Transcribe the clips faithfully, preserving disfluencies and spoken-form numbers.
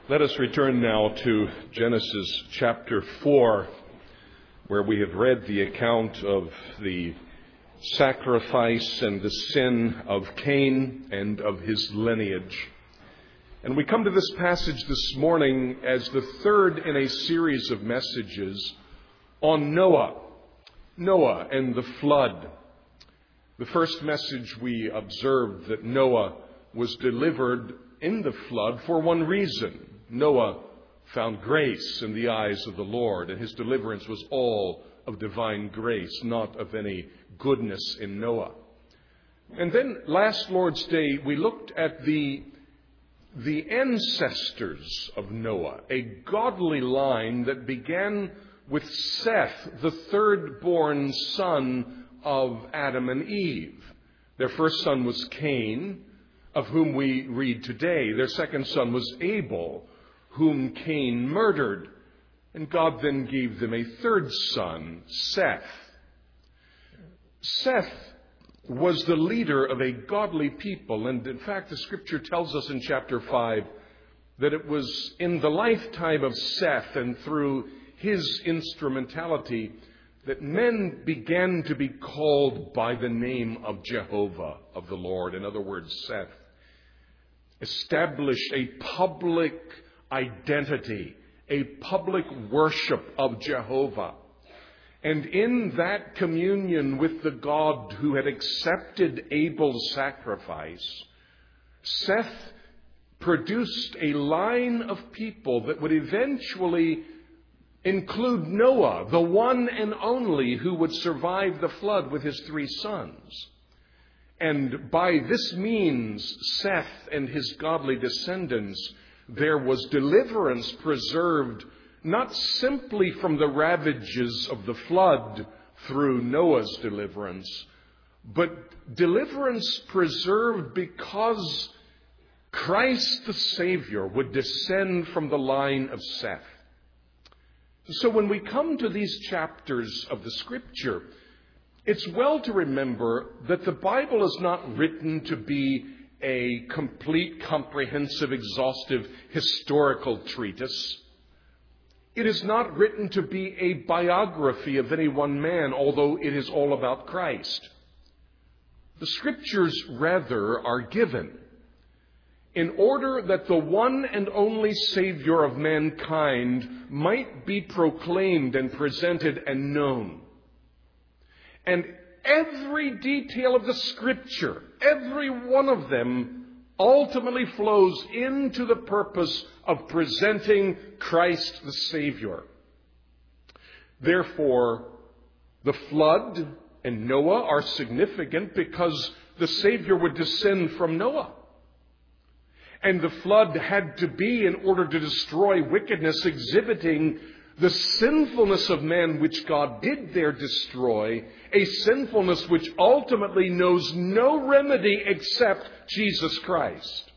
Let us return now to Genesis chapter four, where we have read the account of the sacrifice and the sin of Cain and of his lineage. And we come to this passage this morning as the third in a series of messages on Noah, Noah and the flood. The first message we observed that Noah was delivered in the flood for one reason. Noah found grace in the eyes of the Lord, and his deliverance was all of divine grace, not of any goodness in Noah. And then last Lord's Day, we looked at the, the ancestors of Noah, a godly line that began with Seth, the third-born son of Adam and Eve. Their first son was Cain, of whom we read today. Their second son was Abel, whom Cain murdered. And God then gave them a third son, Seth. Seth was the leader of a godly people. And in fact, the scripture tells us in chapter five that it was in the lifetime of Seth and through his instrumentality that men began to be called by the name of Jehovah, of the Lord. In other words, Seth established a public identity, a public worship of Jehovah. And in that communion with the God who had accepted Abel's sacrifice, Seth produced a line of people that would eventually include Noah, the one and only who would survive the flood with his three sons. And by this means, Seth and his godly descendants, there was deliverance preserved not simply from the ravages of the flood through Noah's deliverance, but deliverance preserved because Christ the Savior would descend from the line of Seth. So when we come to these chapters of the Scripture, it's well to remember that the Bible is not written to be a complete, comprehensive, exhaustive historical treatise. It is not written to be a biography of any one man, although it is all about Christ. The Scriptures, rather, are given in order that the one and only Savior of mankind might be proclaimed and presented and known. And every detail of the Scripture, every one of them, ultimately flows into the purpose of presenting Christ the Savior. Therefore, the flood and Noah are significant because the Savior would descend from Noah. And the flood had to be in order to destroy wickedness, exhibiting the sinfulness of man which God did there destroy, a sinfulness which ultimately knows no remedy except Jesus Christ.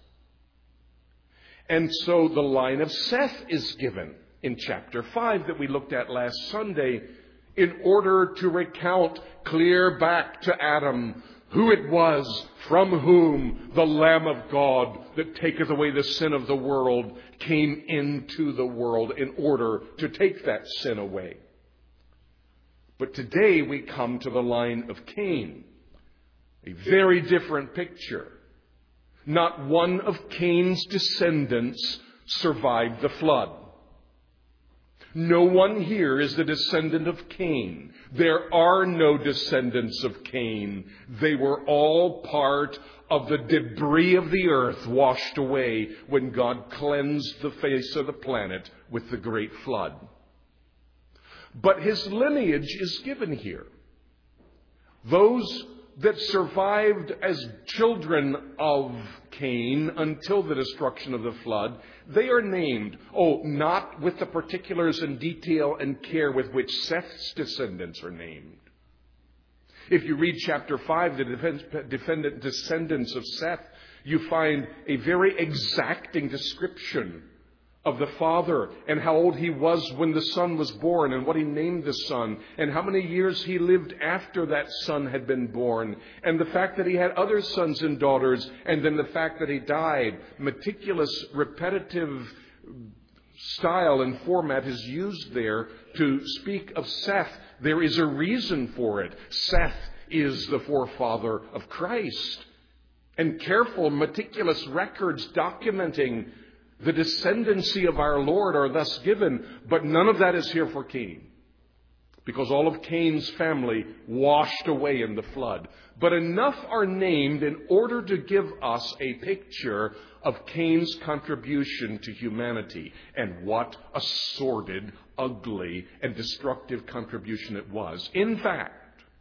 And so the line of Seth is given in chapter five that we looked at last Sunday in order to recount clear back to Adam who it was from whom the Lamb of God that taketh away the sin of the world came into the world in order to take that sin away. But today we come to the line of Cain, a very different picture. Not one of Cain's descendants survived the flood. No one here is the descendant of Cain. There are no descendants of Cain. They were all part of the debris of the earth washed away when God cleansed the face of the planet with the great flood. But his lineage is given here. Those that survived as children of Cain until the destruction of the flood, they are named, oh, not with the particulars and detail and care with which Seth's descendants are named. If you read chapter five, the defendant descendants of Seth, you find a very exacting description of the father and how old he was when the son was born and what he named the son and how many years he lived after that son had been born and the fact that he had other sons and daughters and then the fact that he died. Meticulous, repetitive style and format is used there to speak of Seth, there is a reason for it. Seth is the forefather of Christ. And careful, meticulous records documenting the descendancy of our Lord are thus given. But none of that is here for Cain, because all of Cain's family washed away in the flood. But enough are named in order to give us a picture of Cain's contribution to humanity. And what a sordid, ugly, and destructive contribution it was. In fact,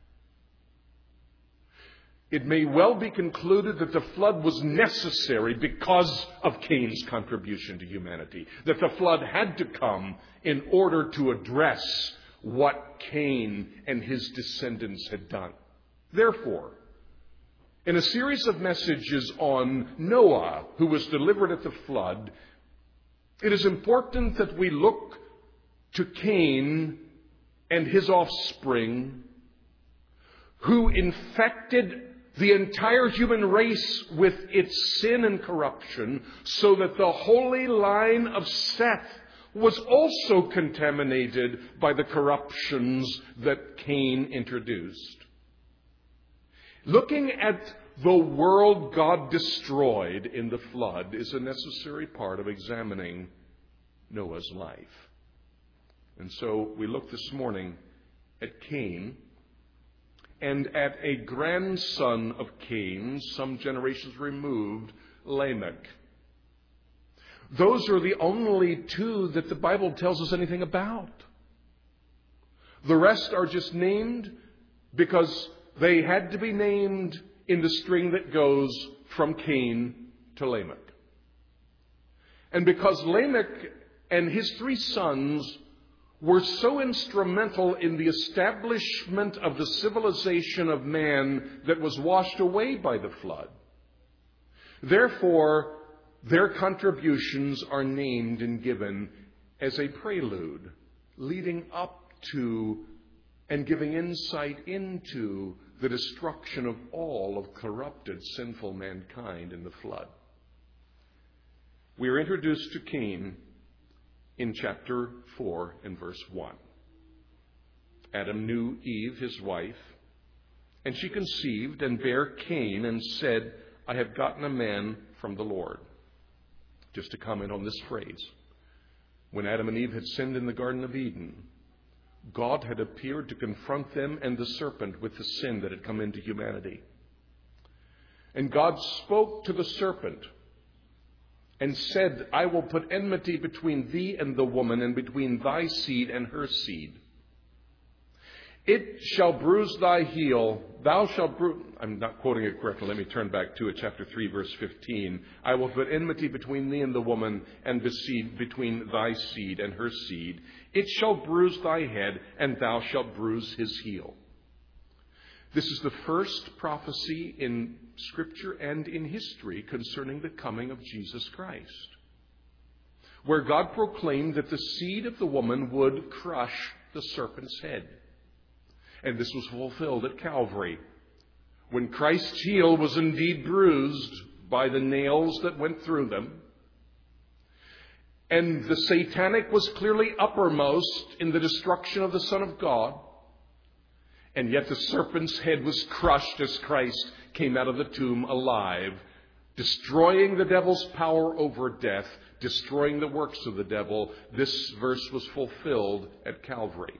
it may well be concluded that the flood was necessary because of Cain's contribution to humanity. That the flood had to come in order to address what Cain and his descendants had done. Therefore, in a series of messages on Noah, who was delivered at the flood, it is important that we look to Cain and his offspring, who infected the entire human race with its sin and corruption, so that the holy line of Seth was also contaminated by the corruptions that Cain introduced. Looking at the world God destroyed in the flood is a necessary part of examining Noah's life. And so we look this morning at Cain and at a grandson of Cain, some generations removed, Lamech. Those are the only two that the Bible tells us anything about. The rest are just named because they had to be named in the string that goes from Cain to Lamech. And because Lamech and his three sons were so instrumental in the establishment of the civilization of man that was washed away by the flood, therefore, their contributions are named and given as a prelude leading up to and giving insight into the destruction of all of corrupted, sinful mankind in the flood. We are introduced to Cain in chapter four and verse one. Adam knew Eve, his wife, and she conceived and bare Cain and said, I have gotten a man from the Lord. Just to comment on this phrase. When Adam and Eve had sinned in the Garden of Eden, God had appeared to confront them and the serpent with the sin that had come into humanity. And God spoke to the serpent and said, I will put enmity between thee and the woman, and between thy seed and her seed. It shall bruise thy heel, thou shalt bruise... I'm not quoting it correctly, let me turn back to it, chapter three, verse fifteen. I will put enmity between thee and the woman, and the seed between thy seed and her seed. It shall bruise thy head, and thou shalt bruise his heel. This is the first prophecy in Scripture and in history concerning the coming of Jesus Christ, where God proclaimed that the seed of the woman would crush the serpent's head. And this was fulfilled at Calvary, when Christ's heel was indeed bruised by the nails that went through them. And the satanic was clearly uppermost in the destruction of the Son of God. And yet the serpent's head was crushed as Christ came out of the tomb alive, destroying the devil's power over death, destroying the works of the devil. This verse was fulfilled at Calvary.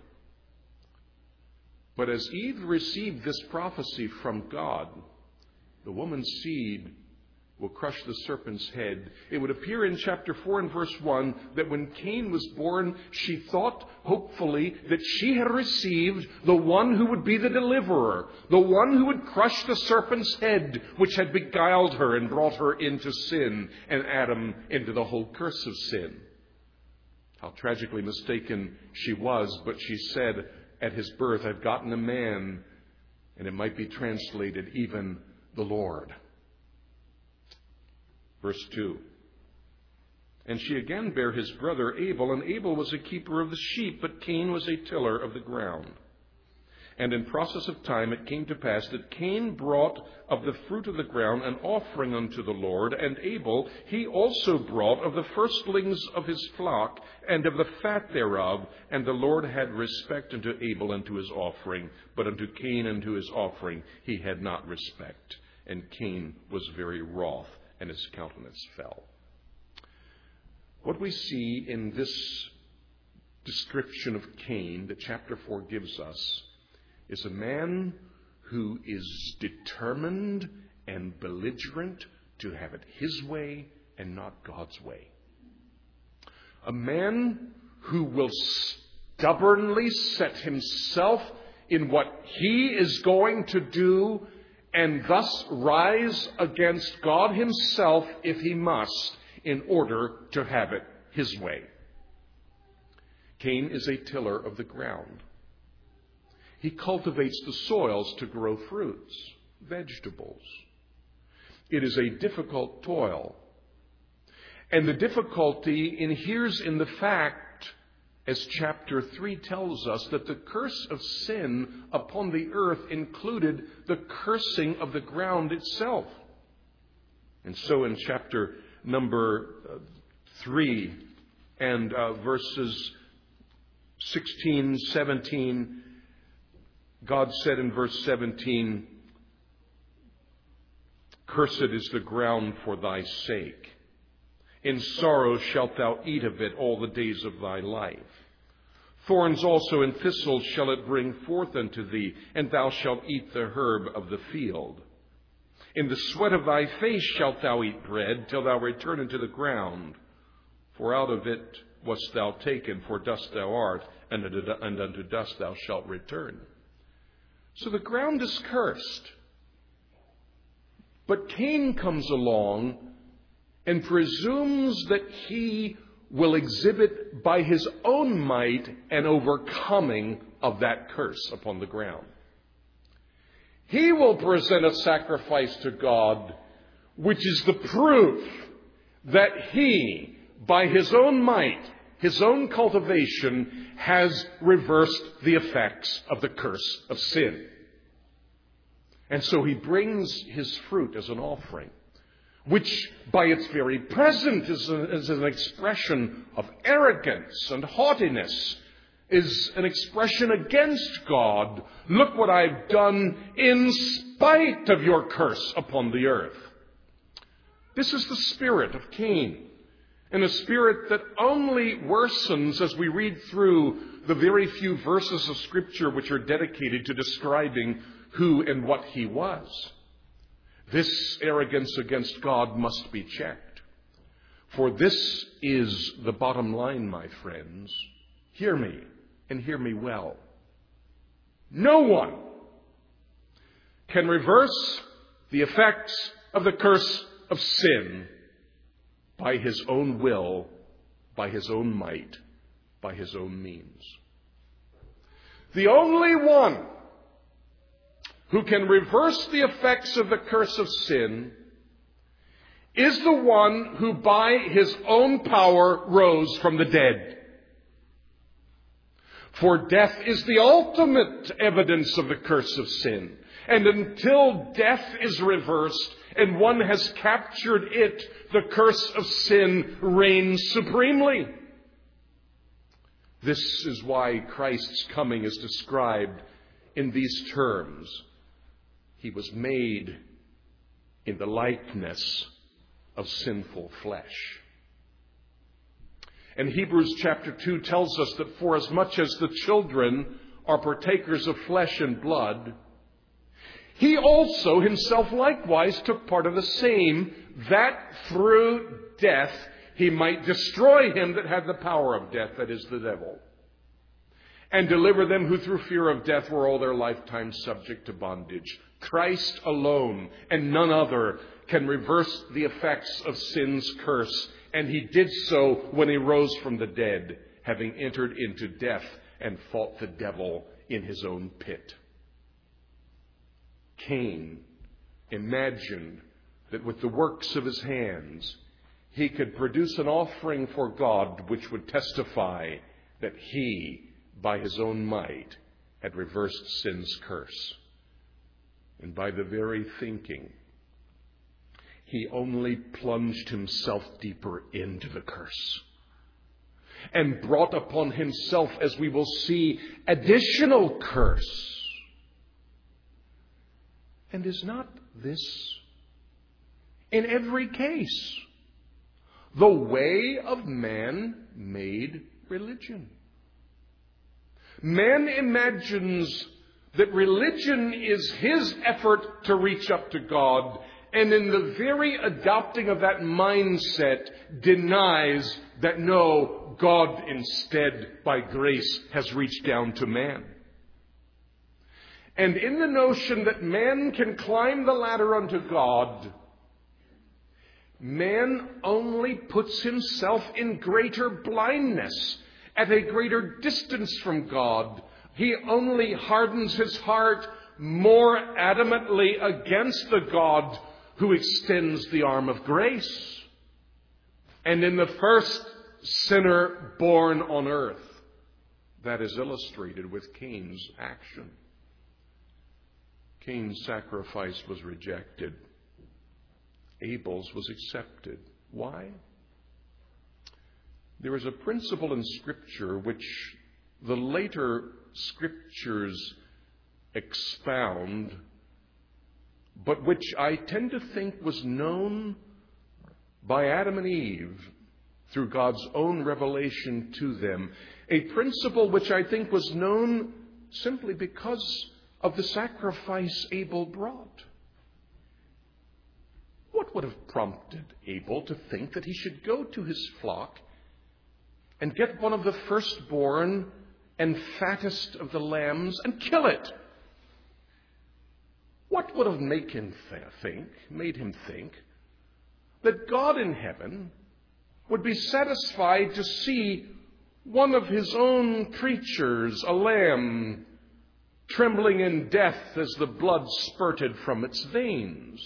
But as Eve received this prophecy from God, the woman's seed will crush the serpent's head. It would appear in chapter four and verse one that when Cain was born, she thought, hopefully, that she had received the one who would be the deliverer, the one who would crush the serpent's head, which had beguiled her and brought her into sin, and Adam into the whole curse of sin. How tragically mistaken she was, but she said, at his birth, I've gotten a man, and it might be translated, even the Lord. Verse two. And she again bare his brother Abel, and Abel was a keeper of the sheep, but Cain was a tiller of the ground. And in process of time it came to pass that Cain brought of the fruit of the ground an offering unto the Lord, and Abel he also brought of the firstlings of his flock and of the fat thereof. And the Lord had respect unto Abel and to his offering, but unto Cain and to his offering he had not respect. And Cain was very wroth, and his countenance fell. What we see in this description of Cain that chapter four gives us is a man who is determined and belligerent to have it his way and not God's way. A man who will stubbornly set himself in what he is going to do and thus rise against God himself if he must in order to have it his way. Cain is a tiller of the ground. He cultivates the soils to grow fruits, vegetables. It is a difficult toil. And the difficulty inheres in the fact, as chapter three tells us, that the curse of sin upon the earth included the cursing of the ground itself. And so in chapter number three and uh, verses sixteen, seventeen, God said in verse seventeen, "Cursed is the ground for thy sake. In sorrow shalt thou eat of it all the days of thy life. Thorns also and thistles shall it bring forth unto thee, and thou shalt eat the herb of the field. In the sweat of thy face shalt thou eat bread, till thou return into the ground. For out of it wast thou taken, for dust thou art, and unto dust thou shalt return." So the ground is cursed. But Cain comes along and presumes that he will exhibit by his own might an overcoming of that curse upon the ground. He will present a sacrifice to God, which is the proof that he, by his own might, his own cultivation, has reversed the effects of the curse of sin. And so he brings his fruit as an offering, which by its very presence is, a, is an expression of arrogance and haughtiness, is an expression against God. Look what I've done in spite of your curse upon the earth. This is the spirit of Cain, and a spirit that only worsens as we read through the very few verses of Scripture which are dedicated to describing who and what he was. This arrogance against God must be checked. For this is the bottom line, my friends. Hear me, and hear me well. No one can reverse the effects of the curse of sin by his own will, by his own might, by his own means. The only one who can reverse the effects of the curse of sin is the one who by his own power rose from the dead. For death is the ultimate evidence of the curse of sin. And until death is reversed and one has captured it, the curse of sin reigns supremely. This is why Christ's coming is described in these terms. He was made in the likeness of sinful flesh. And Hebrews chapter two tells us that for as much as the children are partakers of flesh and blood, he also himself likewise took part of the same, that through death he might destroy him that had the power of death, that is, the devil, and deliver them who through fear of death were all their lifetime subject to bondage. Christ alone and none other can reverse the effects of sin's curse, and he did so when he rose from the dead, having entered into death and fought the devil in his own pit. Cain imagined that with the works of his hands he could produce an offering for God which would testify that he, by his own might, had reversed sin's curse. And by the very thinking, he only plunged himself deeper into the curse and brought upon himself, as we will see, additional curse. And is not this, in every case, the way of man-made religion? Man imagines that religion is his effort to reach up to God, and in the very adopting of that mindset denies that no, God instead, by grace, has reached down to man. And in the notion that man can climb the ladder unto God, man only puts himself in greater blindness, at a greater distance from God. He only hardens his heart more adamantly against the God who extends the arm of grace. And in the first sinner born on earth, that is illustrated with Cain's action. Cain's sacrifice was rejected. Abel's was accepted. Why? There is a principle in Scripture which the later Scriptures expound, but which I tend to think was known by Adam and Eve through God's own revelation to them. A principle which I think was known simply because of the sacrifice Abel brought. What would have prompted Abel to think that he should go to his flock and get one of the firstborn and fattest of the lambs and kill it? What would have made him think, made him think that God in heaven would be satisfied to see one of his own creatures, a lamb, trembling in death as the blood spurted from its veins?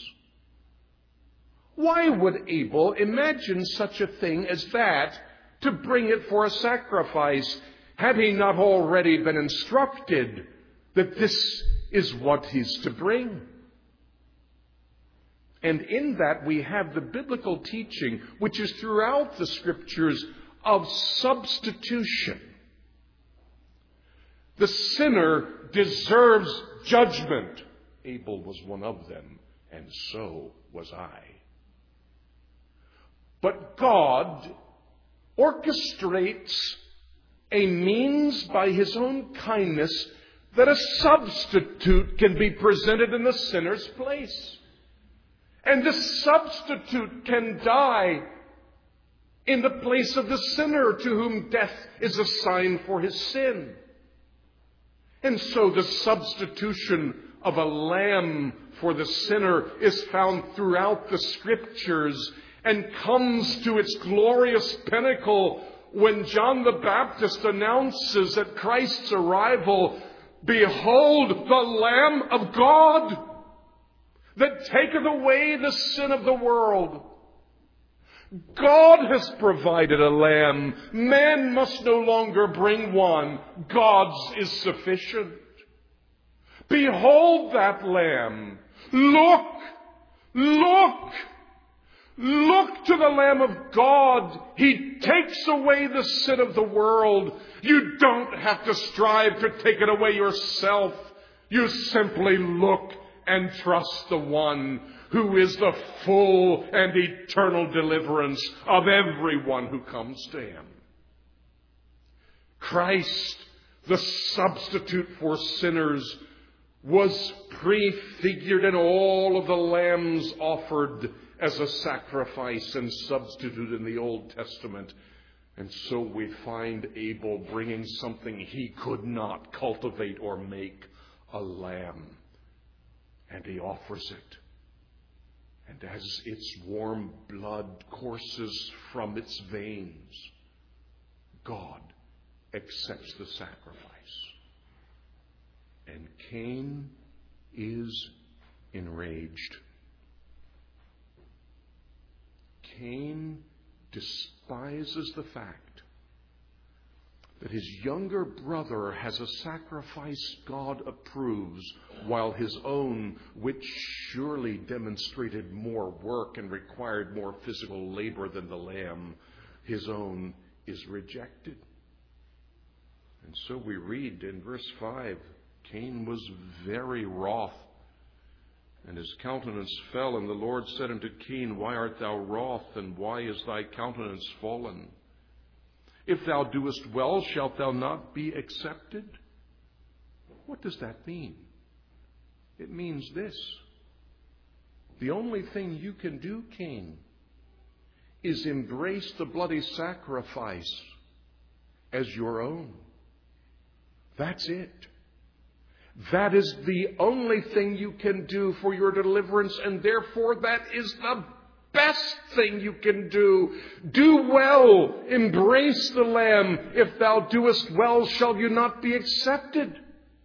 Why would Abel imagine such a thing as that to bring it for a sacrifice? Had he not already been instructed that this is what he's to bring? And in that we have the biblical teaching, which is throughout the Scriptures, of substitution. The sinner deserves judgment. Abel was one of them, and so was I. But God orchestrates a means by his own kindness that a substitute can be presented in the sinner's place. And this substitute can die in the place of the sinner to whom death is assigned for his sin. And so the substitution of a lamb for the sinner is found throughout the Scriptures and comes to its glorious pinnacle when John the Baptist announces at Christ's arrival, "Behold the Lamb of God that taketh away the sin of the world." God has provided a lamb. Man must no longer bring one. God's is sufficient. Behold that lamb. Look, look, look to the Lamb of God. He takes away the sin of the world. You don't have to strive to take it away yourself. You simply look and trust the one who is the full and eternal deliverance of everyone who comes to him. Christ, the substitute for sinners, was prefigured in all of the lambs offered as a sacrifice and substitute in the Old Testament. And so we find Abel bringing something he could not cultivate or make, a lamb. And he offers it. And as its warm blood courses from its veins, God accepts the sacrifice. And Cain is enraged. Cain despises the fact that his younger brother has a sacrifice God approves, while his own, which surely demonstrated more work and required more physical labor than the lamb, his own is rejected. And so we read in verse five, Cain was very wroth, and his countenance fell, and the Lord said unto Cain, Why art thou wroth, and why is thy countenance fallen? If thou doest well, shalt thou not be accepted? What does that mean? It means this. The only thing you can do, Cain, is embrace the bloody sacrifice as your own. That's it. That is the only thing you can do for your deliverance, and therefore that is the best thing you can do. Do well. Embrace the Lamb. If thou doest well, shall you not be accepted?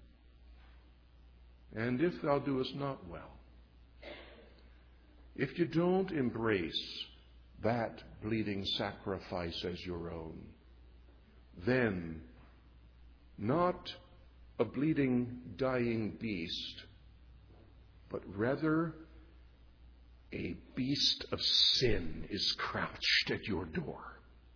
And if thou doest not well, if you don't embrace that bleeding sacrifice as your own, then not a bleeding, dying beast, but rather a beast of sin is crouched at your door.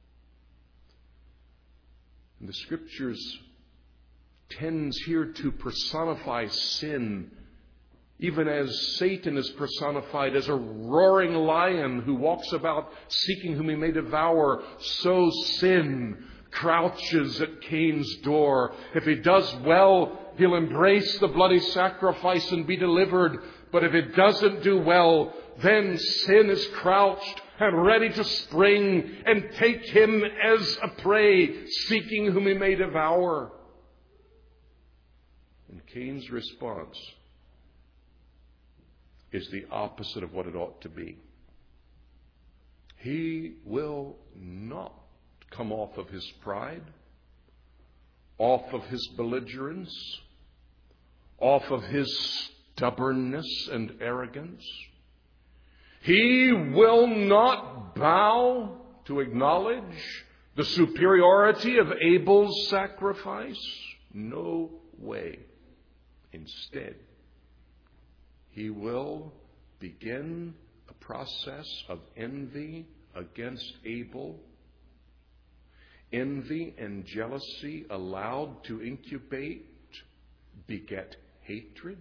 And the Scriptures tends here to personify sin, even as Satan is personified as a roaring lion who walks about seeking whom he may devour. So sin crouches at Cain's door. If he does well, he'll embrace the bloody sacrifice and be delivered. But if it doesn't do well, then sin is crouched and ready to spring and take him as a prey, seeking whom he may devour. And Cain's response is the opposite of what it ought to be. He will not come off of his pride, off of his belligerence, off of his stubbornness and arrogance. He will not bow to acknowledge the superiority of Abel's sacrifice. No way. Instead, he will begin a process of envy against Abel. Envy and jealousy allowed to incubate beget hatred.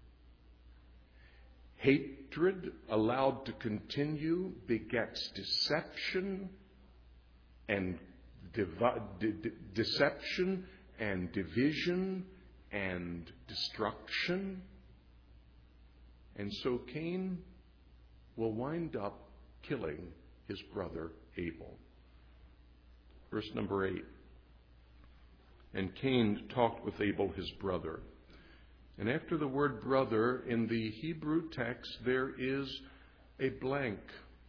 Hatred allowed to continue begets deception and divi- de- de- deception and division and destruction. And so Cain will wind up killing his brother Abel. Verse number eight. And Cain talked with Abel his brother. And after the word brother in the Hebrew text, there is a blank.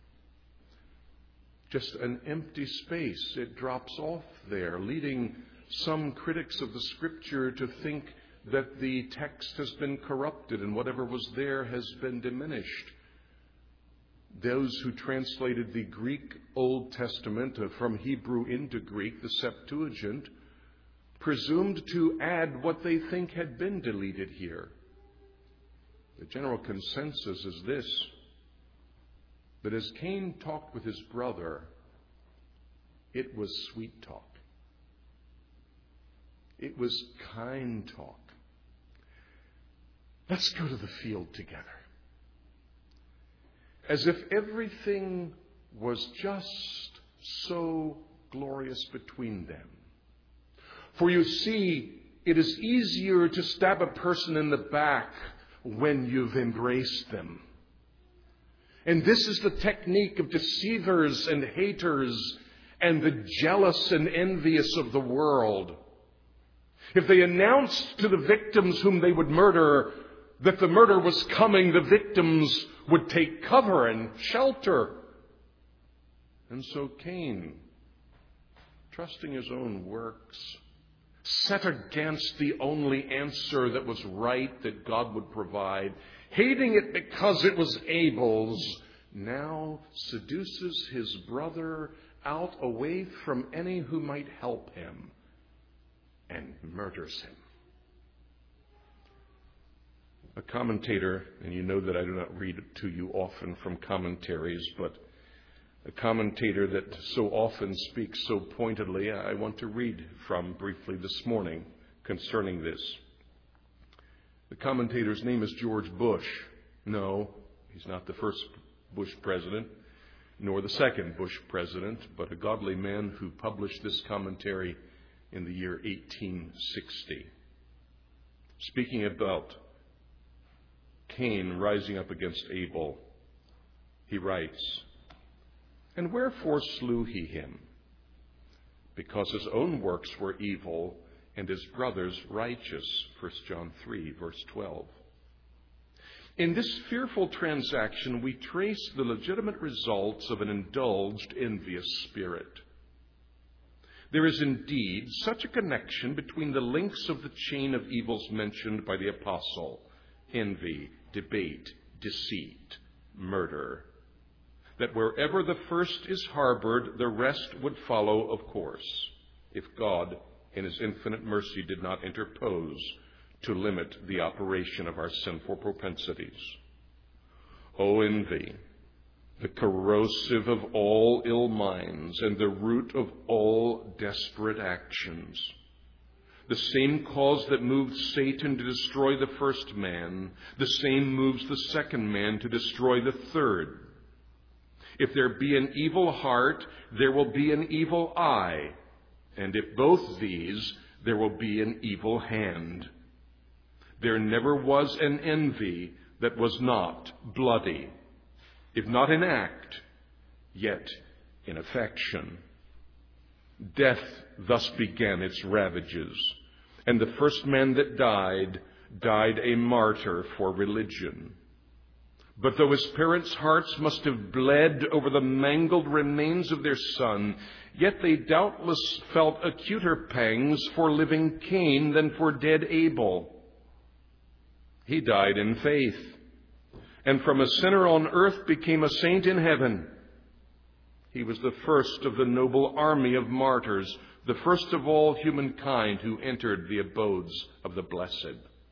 Just an empty space. It drops off there, leading some critics of the Scripture to think that the text has been corrupted and whatever was there has been diminished. Those who translated the Greek Old Testament from Hebrew into Greek, the Septuagint, presumed to add what they think had been deleted here. The general consensus is this, that as Cain talked with his brother, it was sweet talk. It was kind talk. Let's go to the field together. As if everything was just so glorious between them. For you see, it is easier to stab a person in the back when you've embraced them. And this is the technique of deceivers and haters and the jealous and envious of the world. If they announced to the victims whom they would murder that the murder was coming, the victims would take cover and shelter. And so Cain, trusting his own works, set against the only answer that was right that God would provide, hating it because it was Abel's, now seduces his brother out away from any who might help him and murders him. A commentator, and you know that I do not read to you often from commentaries, but a commentator that so often speaks so pointedly, I want to read from briefly this morning concerning this. The commentator's name is George Bush. No, he's not the first Bush president, nor the second Bush president, but a godly man who published this commentary in the year eighteen sixty. Speaking about Cain rising up against Abel, he writes, "And wherefore slew he him? Because his own works were evil, and his brother's righteous." First John three, verse twelve. In this fearful transaction, we trace the legitimate results of an indulged, envious spirit. There is indeed such a connection between the links of the chain of evils mentioned by the apostle: envy, debate, deceit, murder, that wherever the first is harbored, the rest would follow, of course, if God, in his infinite mercy, did not interpose to limit the operation of our sinful propensities. O envy, the corrosive of all ill minds and the root of all desperate actions. The same cause that moved Satan to destroy the first man, the same moves the second man to destroy the third. If there be an evil heart, there will be an evil eye. And if both these, there will be an evil hand. There never was an envy that was not bloody, if not in act, yet in affection. Death thus began its ravages, and the first man that died, died a martyr for religion. But though his parents' hearts must have bled over the mangled remains of their son, yet they doubtless felt acuter pangs for living Cain than for dead Abel. He died in faith, and from a sinner on earth became a saint in heaven. He was the first of the noble army of martyrs, the first of all humankind who entered the abodes of the blessed.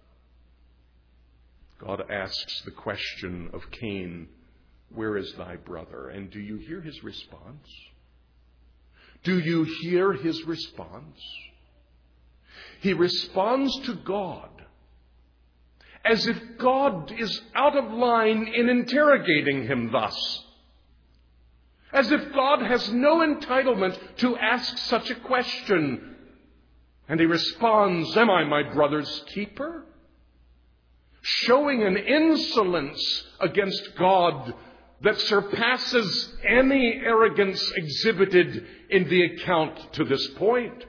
God asks the question of Cain, "Where is thy brother?" And do you hear his response? Do you hear his response? He responds to God as if God is out of line in interrogating him thus. As if God has no entitlement to ask such a question. And he responds, "Am I my brother's keeper?" Showing an insolence against God that surpasses any arrogance exhibited in the account to this point.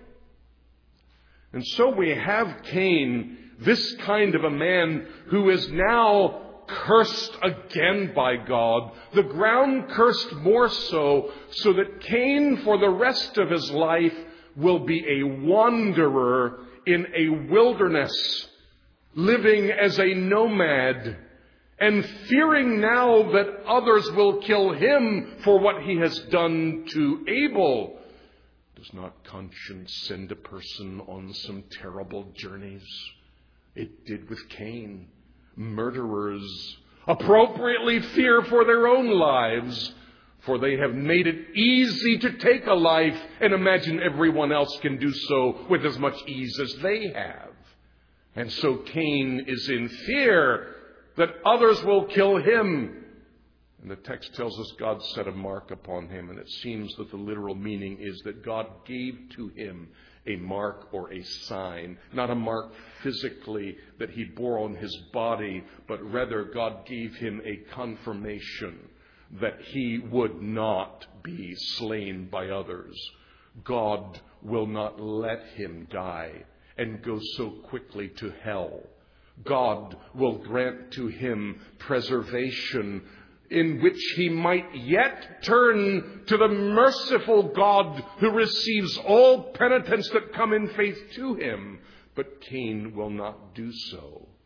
And so we have Cain, this kind of a man who is now cursed again by God, the ground cursed more so, so that Cain for the rest of his life will be a wanderer in a wilderness, living as a nomad, and fearing now that others will kill him for what he has done to Abel. Does not conscience send a person on some terrible journeys? It did with Cain. Murderers appropriately fear for their own lives, for they have made it easy to take a life and imagine everyone else can do so with as much ease as they have. And so Cain is in fear that others will kill him. And the text tells us God set a mark upon him, and it seems that the literal meaning is that God gave to him a mark or a sign, not a mark physically that he bore on his body, but rather God gave him a confirmation that he would not be slain by others. God will not let him die and go so quickly to hell. God will grant to him preservation in which he might yet turn to the merciful God who receives all penitents that come in faith to him. But Cain will not do so,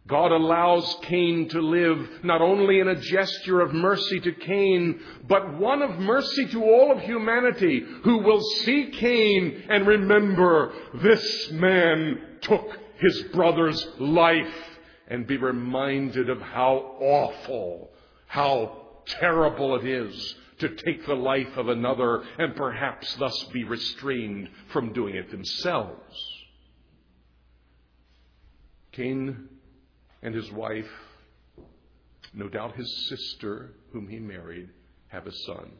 God allows Cain to live not only in a gesture of mercy to Cain, but one of mercy to all of humanity, who will see Cain and remember this man took his brother's life, and be reminded of how awful, how terrible it is to take the life of another, and perhaps thus be restrained from doing it themselves. Cain and his wife, no doubt his sister, whom he married, have a son.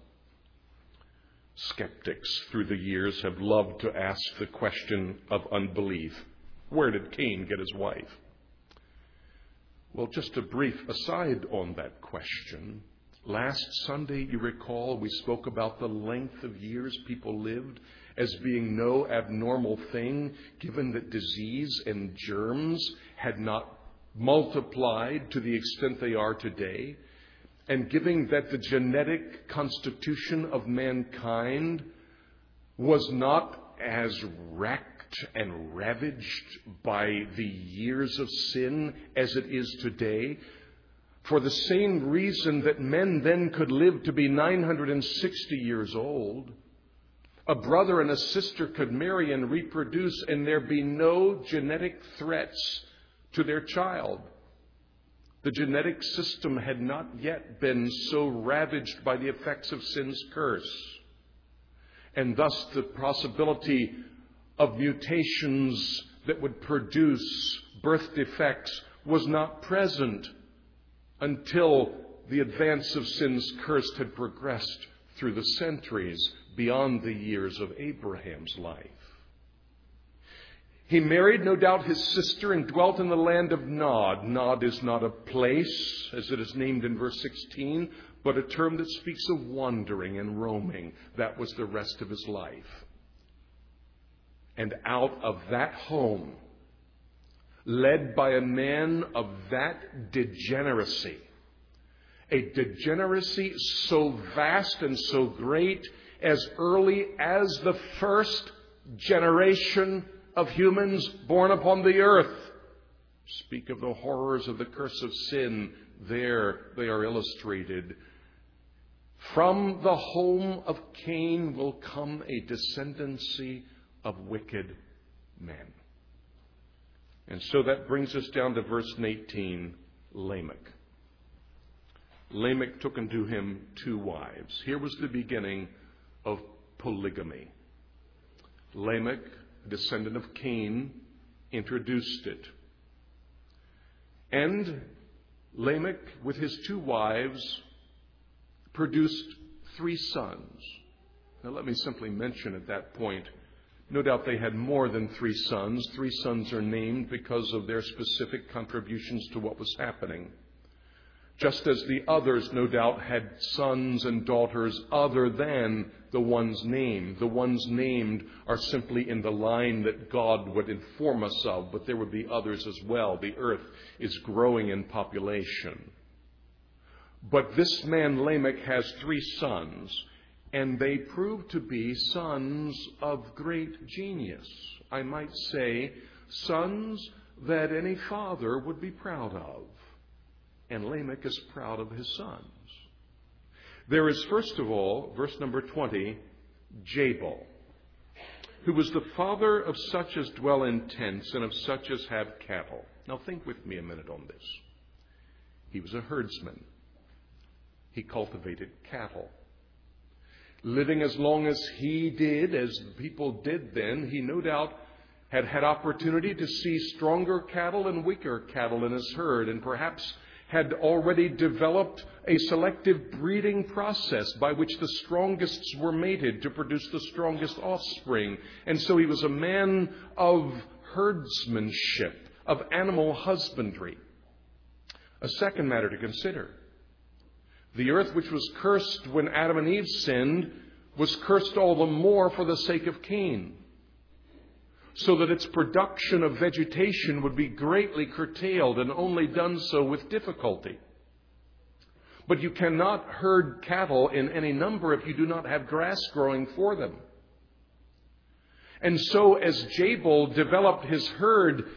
Skeptics through the years have loved to ask the question of unbelief. Where did Cain get his wife? Well, just a brief aside on that question. Last Sunday, you recall, we spoke about the length of years people lived as being no abnormal thing, given that disease and germs had not multiplied to the extent they are today, and given that the genetic constitution of mankind was not as wrecked and ravaged by the years of sin as it is today, for the same reason that men then could live to be nine hundred sixty years old. A brother and a sister could marry and reproduce, and there be no genetic threats to their child. The genetic system had not yet been so ravaged by the effects of sin's curse. And thus the possibility of mutations that would produce birth defects was not present until the advance of sin's curse had progressed through the centuries beyond the years of Abraham's life. He married, no doubt, his sister and dwelt in the land of Nod. Nod is not a place, as it is named in verse sixteen, but a term that speaks of wandering and roaming. That was the rest of his life. And out of that home, led by a man of that degeneracy, a degeneracy so vast and so great as early as the first generation of humans born upon the earth. Speak of the horrors of the curse of sin. There they are illustrated. From the home of Cain will come a descendancy of wicked men. And so that brings us down to verse eighteen, Lamech. Lamech took unto him two wives. Here was the beginning of polygamy. Lamech, a descendant of Cain, introduced it. And Lamech, with his two wives, produced three sons. Now let me simply mention at that point, no doubt they had more than three sons. Three sons are named because of their specific contributions to what was happening. Just as the others, no doubt, had sons and daughters other than the ones named. The ones named are simply in the line that God would inform us of, but there would be others as well. The earth is growing in population. But this man Lamech has three sons, and they prove to be sons of great genius. I might say, sons that any father would be proud of. And Lamech is proud of his sons. There is, first of all, verse number twenty, Jabal, who was the father of such as dwell in tents and of such as have cattle. Now think with me a minute on this. He was a herdsman. He cultivated cattle. Living as long as he did, as the people did then, he no doubt had had opportunity to see stronger cattle and weaker cattle in his herd, and perhaps had already developed a selective breeding process by which the strongest were mated to produce the strongest offspring. And so he was a man of herdsmanship, of animal husbandry. A second matter to consider. The earth, which was cursed when Adam and Eve sinned, was cursed all the more for the sake of Cain, so that its production of vegetation would be greatly curtailed and only done so with difficulty. But you cannot herd cattle in any number if you do not have grass growing for them. And so as Jabal developed his herd,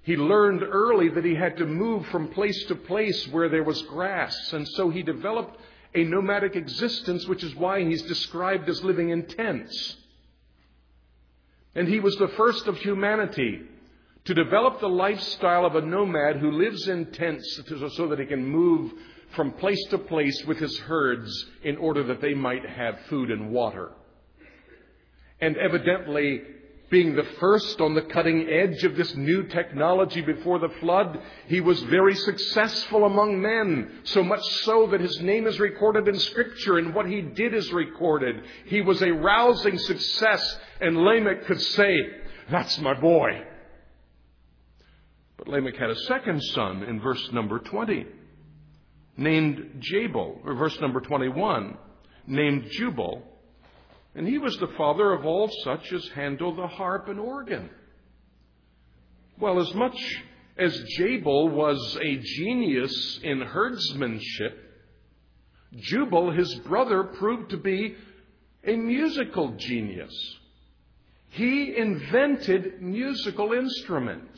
He learned early that he had to move from place to place where there was grass, and so he developed a nomadic existence, which is why he's described as living in tents. And he was the first of humanity to develop the lifestyle of a nomad who lives in tents so that he can move from place to place with his herds in order that they might have food and water. And evidently, being the first on the cutting edge of this new technology before the flood, he was very successful among men, so much so that his name is recorded in Scripture and what he did is recorded. He was a rousing success, and Lamech could say, "That's my boy." But Lamech had a second son in verse number twenty, named Jabal, or verse number twenty-one, named Jubal. And he was the father of all such as handle the harp and organ. Well, as much as Jabal was a genius in herdsmanship, Jubal, his brother, proved to be a musical genius. He invented musical instruments.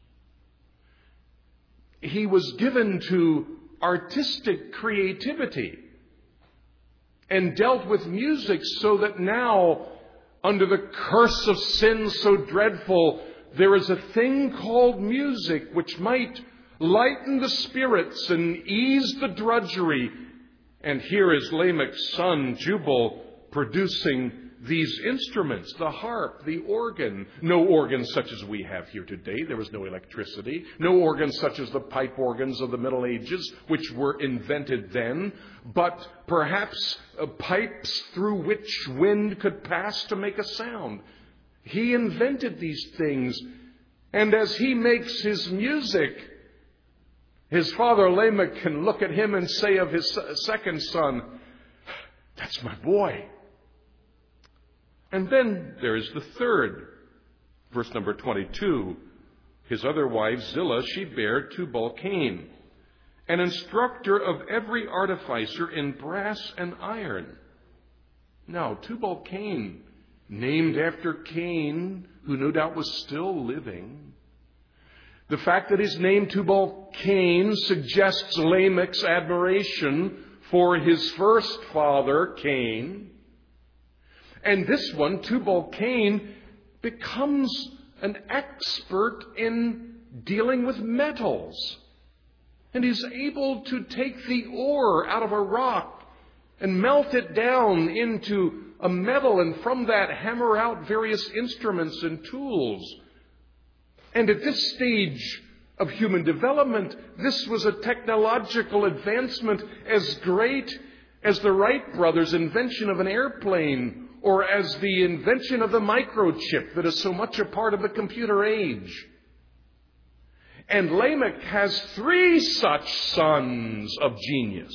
He was given to artistic creativity and dealt with music so that now, under the curse of sin so dreadful, there is a thing called music which might lighten the spirits and ease the drudgery. And here is Lamech's son, Jubal, producing these instruments, the harp, the organ. No organ such as we have here today. There was no electricity. No organ such as the pipe organs of the Middle Ages, which were invented then. But perhaps uh, pipes through which wind could pass to make a sound. He invented these things. And as he makes his music, his father Lamech can look at him and say of his second son, "That's my boy." And then there is the third. Verse number twenty-two. His other wife, Zillah, she bare Tubal-Cain, an instructor of every artificer in brass and iron. Now, Tubal-Cain, named after Cain, who no doubt was still living. The fact that he's named Tubal-Cain suggests Lamech's admiration for his first father, Cain. And this one, Tubal-Cain, becomes an expert in dealing with metals. And he's able to take the ore out of a rock and melt it down into a metal, and from that hammer out various instruments and tools. And at this stage of human development, this was a technological advancement as great as the Wright brothers' invention of an airplane, or as the invention of the microchip that is so much a part of the computer age. And Lamech has three such sons of genius.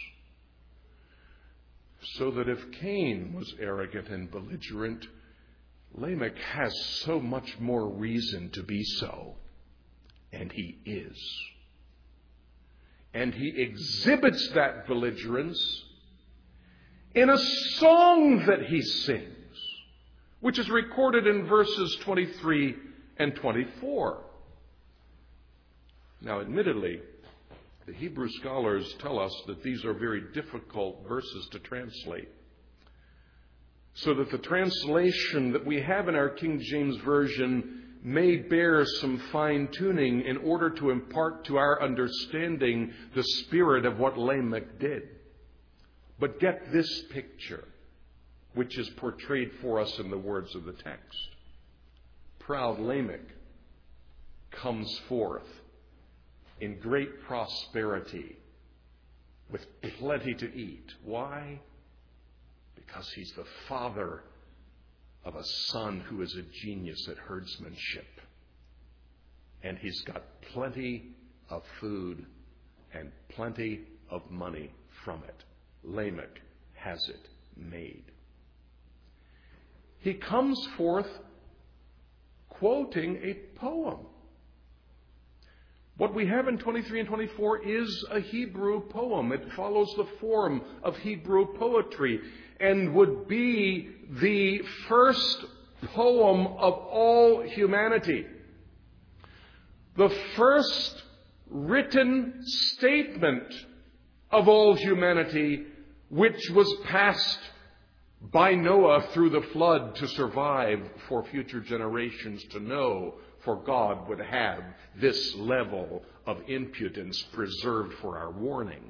So that if Cain was arrogant and belligerent, Lamech has so much more reason to be so. And he is. And he exhibits that belligerence in a song that he sings, which is recorded in verses twenty-three and twenty-four. Now, admittedly, the Hebrew scholars tell us that these are very difficult verses to translate, so that the translation that we have in our King James Version may bear some fine-tuning in order to impart to our understanding the spirit of what Lamech did. But get this picture, which is portrayed for us in the words of the text. Proud Lamech comes forth in great prosperity with plenty to eat. Why? Because he's the father of a son who is a genius at herdsmanship. And he's got plenty of food and plenty of money from it. Lamech has it made. He comes forth quoting a poem. What we have in twenty-three and twenty-four is a Hebrew poem. It follows the form of Hebrew poetry and would be the first poem of all humanity. the first written statement of all humanity, which was passed by Noah through the flood to survive for future generations to know, for God would have this level of impudence preserved for our warning.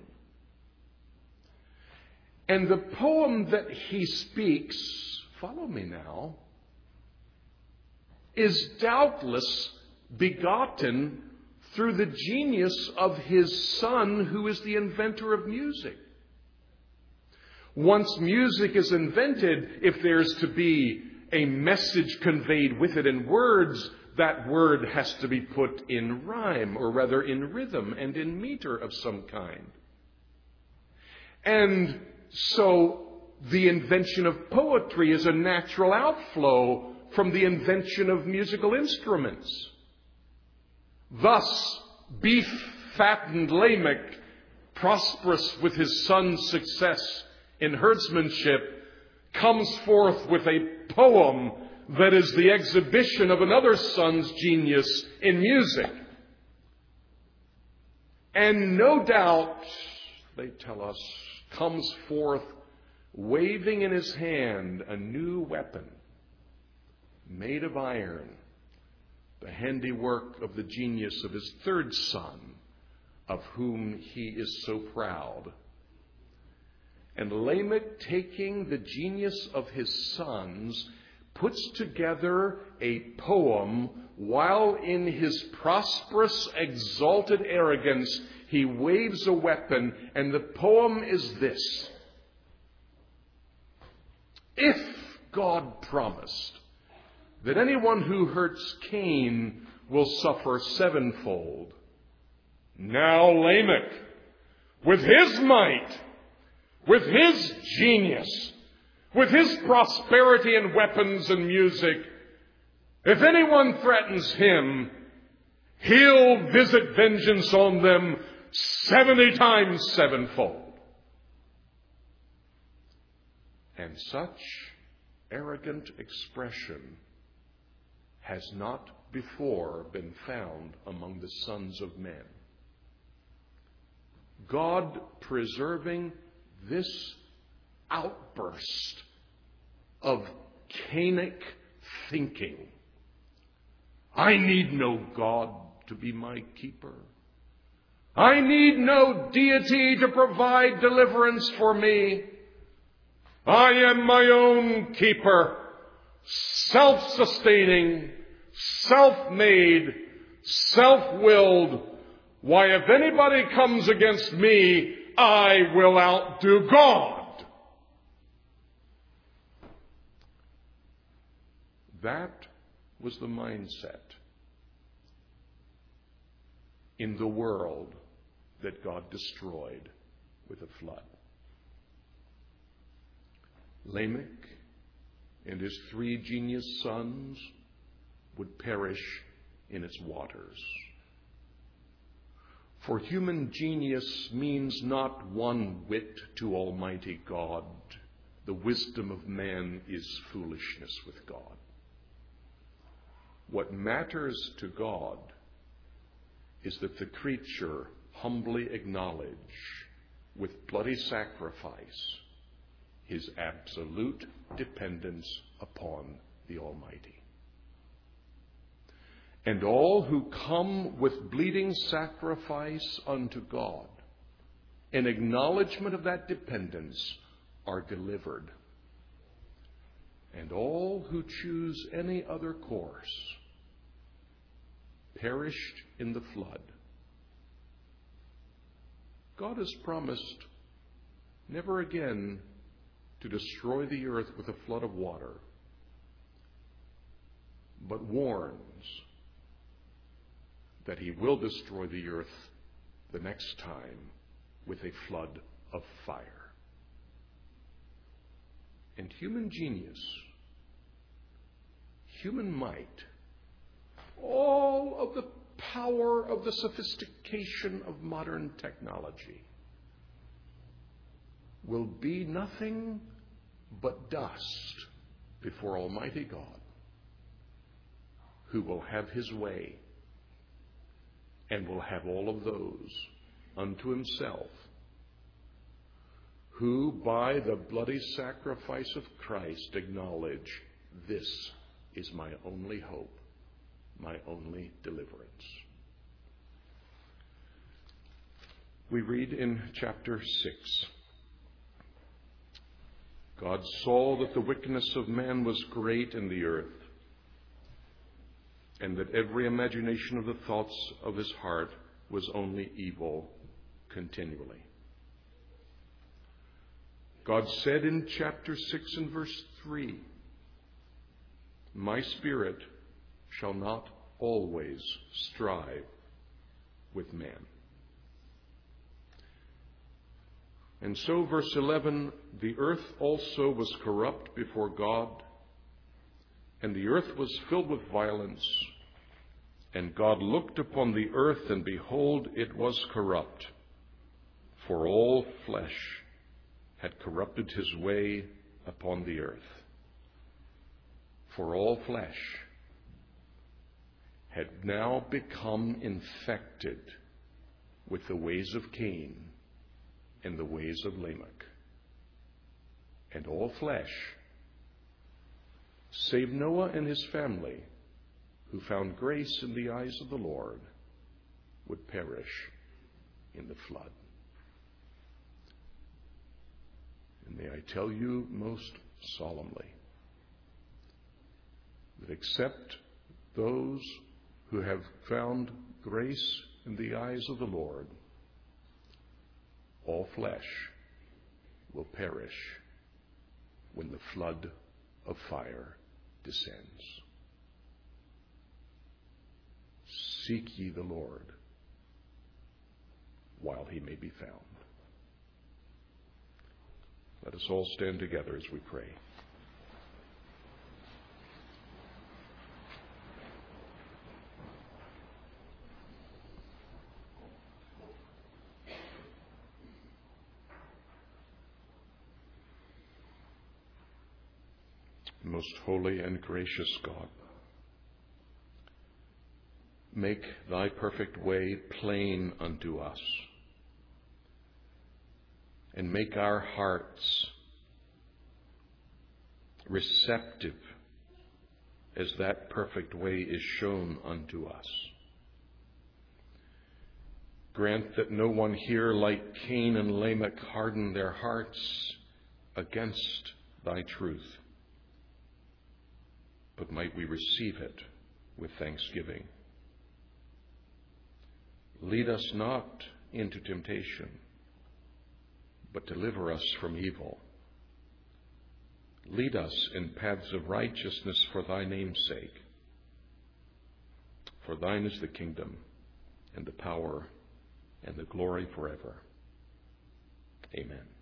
And the poem that he speaks, follow me now, is doubtless begotten through the genius of his son, who is the inventor of music. Once music is invented, if there's to be a message conveyed with it in words, that word has to be put in rhyme, or rather in rhythm and in meter of some kind. And so the invention of poetry is a natural outflow from the invention of musical instruments. Thus, beef-fattened Lamech, prosperous with his son's success in herdsmanship, comes forth with a poem that is the exhibition of another son's genius in music. And no doubt, they tell us, comes forth waving in his hand a new weapon made of iron, the handiwork of the genius of his third son, of whom he is so proud. And Lamech, taking the genius of his sons, puts together a poem while in his prosperous, exalted arrogance he waves a weapon, and the poem is this: if God promised that anyone who hurts Cain will suffer sevenfold, now Lamech, with his might, with his genius, with his prosperity and weapons and music, if anyone threatens him, he'll visit vengeance on them seventy times sevenfold. And such arrogant expression has not before been found among the sons of men. God preserving this outburst of Cainic thinking. I need no God to be my keeper. I need no deity to provide deliverance for me. I am my own keeper, self-sustaining, self-made, self-willed. Why, if anybody comes against me, I will outdo God. That was the mindset in the world that God destroyed with a flood. Lamech and his three genius sons would perish in its waters. For human genius means not one whit to Almighty God. The wisdom of man is foolishness with God. What matters to God is that the creature humbly acknowledge with bloody sacrifice his absolute dependence upon the Almighty. And all who come with bleeding sacrifice unto God, in acknowledgement of that dependence, are delivered. And all who choose any other course perished in the flood. God has promised never again to destroy the earth with a flood of water, but warns that he will destroy the earth the next time with a flood of fire. And human genius, human might, all of the power of the sophistication of modern technology will be nothing but dust before Almighty God, who will have his way and will have all of those unto himself who by the bloody sacrifice of Christ acknowledge, this is my only hope, my only deliverance. We read in chapter six, God saw that the wickedness of man was great in the earth, and that every imagination of the thoughts of his heart was only evil continually. God said in chapter six and verse three, my spirit shall not always strive with man. And so, verse eleven, the earth also was corrupt before God, and the earth was filled with violence. And God looked upon the earth, and behold, it was corrupt, for all flesh had corrupted his way upon the earth. For all flesh had now become infected with the ways of Cain and the ways of Lamech. And all flesh, save Noah and his family, who found grace in the eyes of the Lord, would perish in the flood. And may I tell you most solemnly that except those who have found grace in the eyes of the Lord, all flesh will perish when the flood of fire descends. Seek ye the Lord while he may be found. Let us all stand together as we pray. Most holy and gracious God, make thy perfect way plain unto us, and make our hearts receptive as that perfect way is shown unto us. Grant that no one here, like Cain and Lamech, harden their hearts against thy truth, but might we receive it with thanksgiving. Lead us not into temptation, but deliver us from evil. Lead us in paths of righteousness for thy name's sake. For thine is the kingdom, and the power, and the glory forever. Amen.